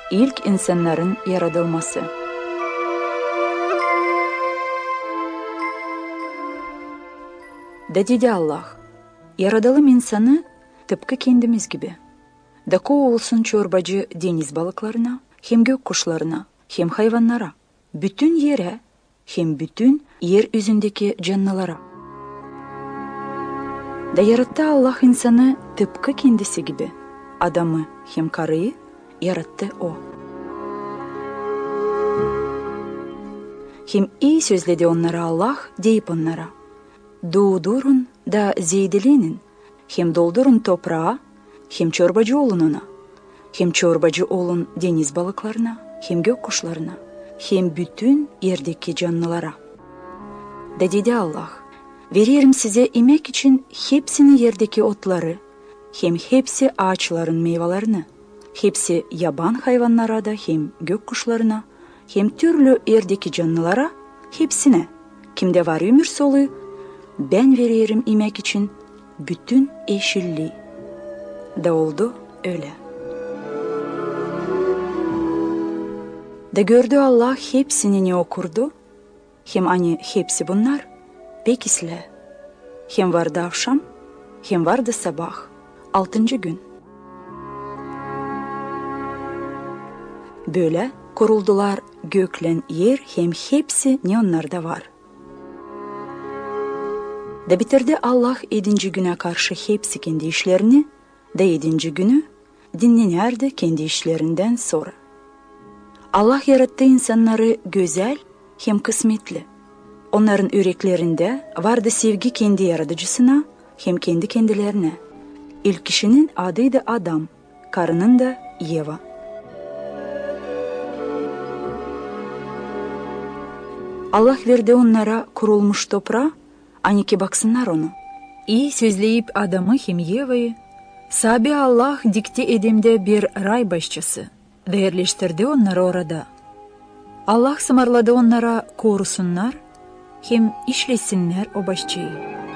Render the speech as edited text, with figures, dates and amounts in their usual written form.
İlk insanların yaratılması. Dedi Allah, yaradalım insanı tıpkı kendimiz gibi. Dako olsun çorbacı deniz balıklarına, hem gök kuşlarına, hem hayvanlara, bütün yere, hem bütün yeryüzündeki canlılara. Da yarattı Allah insanı tıpkı kendisi gibi. Adamı hem karıyı yarattı o. Hem iyi sözledi onlara Allah deyip onlara: doğdurun da zeydilenin, hem doldurun toprağa, hem çorbacı olun ona, hem çorbacı olun deniz balıklarına, hem gök kuşlarına, hem bütün yerdeki canlılara. Da dedi Allah, veririm size yemek için hepsini yerdeki otları, hem hepsi ağaçların meyvelerini, hepsi yaban hayvanlara da, hem gök kuşlarına, hem türlü yerdeki canlılara, hepsine, kimde var ömür soluğu, ben veririm yemek için bütün yeşilliği. Da oldu öyle. Da gördü Allah hepsini ne okurdu, hem hani hepsi bunlar pekisle. Hem vardı akşam, hem vardı sabah, 6. gün. Böyle kuruldular göklen yer, hem hepsi ne onlarda var. Da bitirdi Allah 7. güne karşı hepsi kendi işlerini, da 7. günü dinlenerdi kendi işlerinden sonra. Allah yarattı insanları güzel hem kısmetli. Onların yüreklerinde vardı sevgi kendi yaratıcısına hem kendi kendilerine. İlk kişinin adıydı Adam, karının da Yeva. Allah verdi onlara kurulmuş toprağı, hani ki baksınlar onu. İyi sözleyip Adam'ı hem Yeva'yı, sabi Allah dikti edimde bir ray bahçesi, ve yerleştirdi onları orada. Allah sımarladı onlara korusunlar, hem işlesinler o bahçeyi.